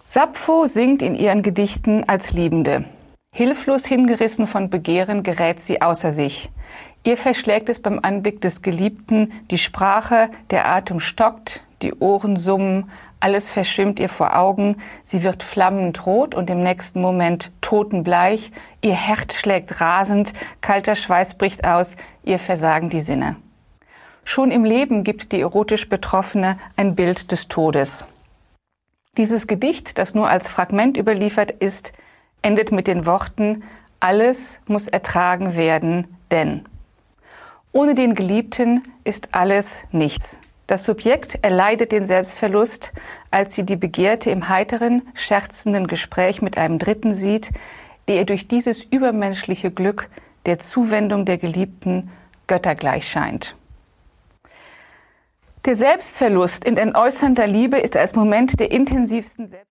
Sappho singt in ihren Gedichten als Liebende. Hilflos hingerissen von Begehren gerät sie außer sich. Ihr verschlägt es beim Anblick des Geliebten die Sprache, der Atem stockt, die Ohren summen, alles verschwimmt ihr vor Augen, sie wird flammend rot und im nächsten Moment totenbleich, ihr Herz schlägt rasend, kalter Schweiß bricht aus, ihr versagen die Sinne. Schon im Leben gibt die erotisch Betroffene ein Bild des Todes. Dieses Gedicht, das nur als Fragment überliefert ist, endet mit den Worten: Alles muss ertragen werden, denn ohne den Geliebten ist alles nichts. Das Subjekt erleidet den Selbstverlust, als sie die Begehrte im heiteren, scherzenden Gespräch mit einem Dritten sieht, der ihr durch dieses übermenschliche Glück der Zuwendung der Geliebten göttergleich scheint. Der Selbstverlust in entäußernder Liebe ist als Moment der intensivsten